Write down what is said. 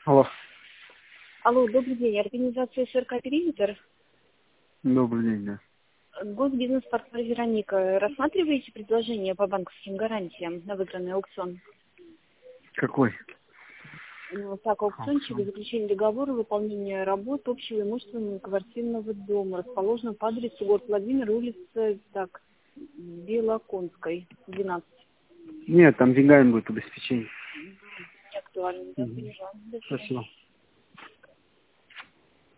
Алло. Алло, добрый день. Организация СРК «Периметр». Добрый день, да. Госбизнес-партнер Вероника. Рассматриваете предложение по банковским гарантиям на выигранный аукцион? Какой? Так, аукциончик, заключение договора, выполнение работ общего имущественного квартирного дома, расположенного по адресу город Владимир, улица, Белоконской, 12. Нет, там деньгами будет обеспечение. Не актуально, да, поняла. До свидания. Спасибо.